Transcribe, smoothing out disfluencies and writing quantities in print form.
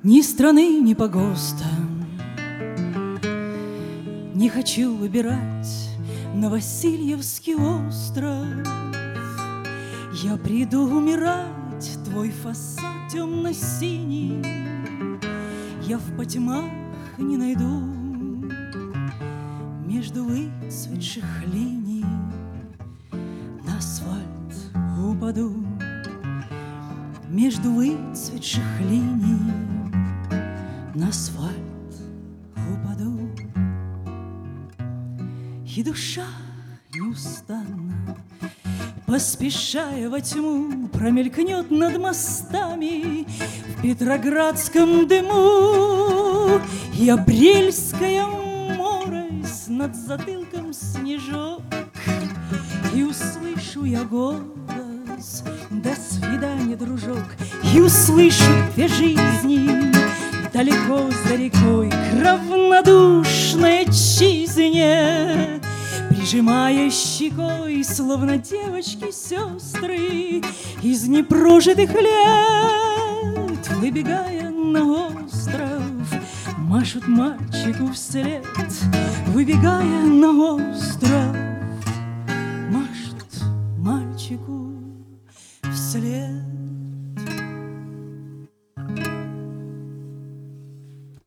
Ни страны, ни погоста не хочу выбирать на Васильевский остров. Я приду умирать, твой фасад темно-синий я в потьмах не найду. Между выцветших линий на асфальт упаду. Между выцветших линий на асфальт упаду. И душа неустанно, поспешая во тьму, промелькнет над мостами в петроградском дыму. И апрельская морось, над затылком снежок, и услышу я голос: до свидания, дружок. И услышу две жизни далеко за рекой к равнодушной отчизне, прижимая щекой, словно девочки-сестры из непрожитых лет, выбегая на остров, машут мальчику вслед. Выбегая на остров, машут мальчику вслед.